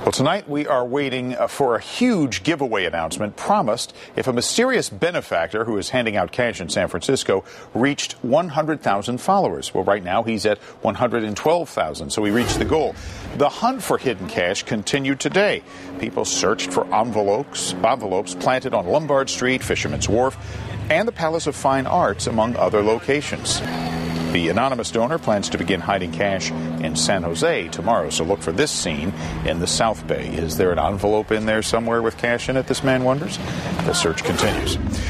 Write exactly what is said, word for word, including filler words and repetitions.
Well, tonight we are waiting for a huge giveaway announcement promised if a mysterious benefactor who is handing out cash in San Francisco reached one hundred thousand followers. Well, right now he's at one hundred twelve thousand, so he reached the goal. The hunt for hidden cash continued today. People searched for envelopes, envelopes planted on Lombard Street, Fisherman's Wharf, and the Palace of Fine Arts, among other locations. The anonymous donor plans to begin hiding cash in San Jose tomorrow, so look for this scene in the South Bay. Is there an envelope in there somewhere with cash in it, this man wonders? The search continues.